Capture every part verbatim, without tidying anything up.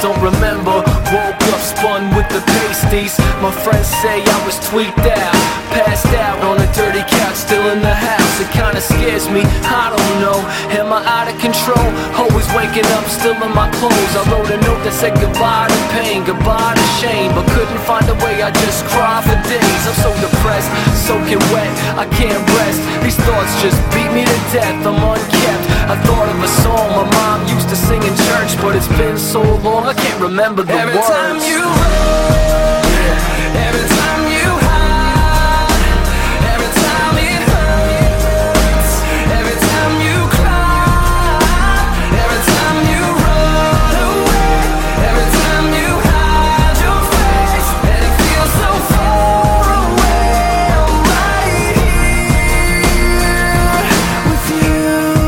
don't remember. Woke up spun with the pasties. My friends say I was tweaked out, passed out on a dirty couch, still in the house. It kinda scares me, I don't know. Am I out of control? Always waking up still in my clothes. I wrote a note that said goodbye to pain, goodbye to shame, but couldn't find a way, I just cry for days. I'm so depressed, soaking wet, I can't rest. These thoughts just beat me to death, I'm unkept. I thought of a song my mom used to sing in church, but it's been so long I can't remember the every words. Every time you run, yeah. Every time you hide, every time it hurts, every time you cry, every time you run away, every time you hide your face, and it feels so far away. I'm right here with you.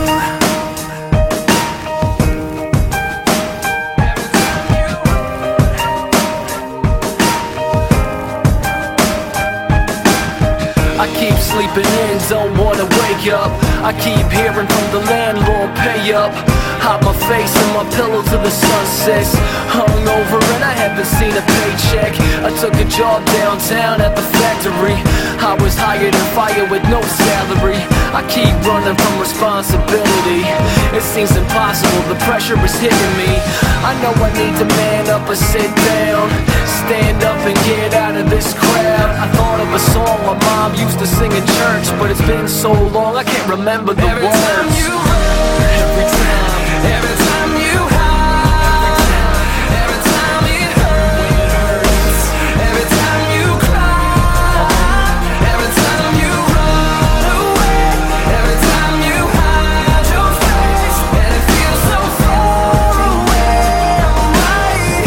I keep sleeping in, don't wanna wake up. I keep hearing from the landlord, pay up. Hide my face in my pillow till the sun sets. Hungover and I haven't seen a paycheck. I took a job downtown at the factory. I was hired and fired with no salary. I keep running from responsibility. It seems impossible, the pressure is hitting me. I know I need to man up or sit down, stand up and get out of this crowd. I thought of a song my mom used to sing in church, but it's been so long I can't remember the every words. Time you run, every time, every time you hide, every time it hurts, every time you cry, every time you run away, every time you hide your face, and it feels so far away. I'm right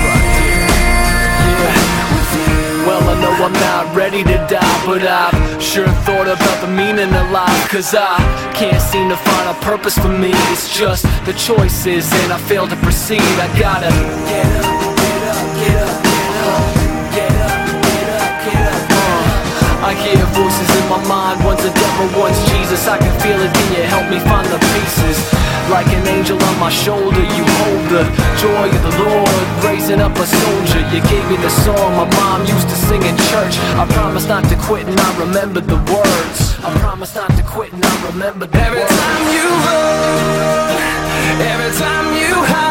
here with you. well I know I'm not ready to die, but I've sure thought about the meaning of life. Cause I can't seem to find a purpose for me. It's just the choices and I fail to proceed. I gotta get up, get up, get up, get up, get up, get up, get up. uh, I hear voices in my mind, one's a devil, one's Jesus. I can feel it, can you help me find the pieces? Like an angel on my shoulder, you hold the joy of the Lord, raising up a soldier. You gave me the song my mom used to sing in church. I promise not to quit and I remember the words. I promise not to quit and I remember the Every words. time you run, every time you hide,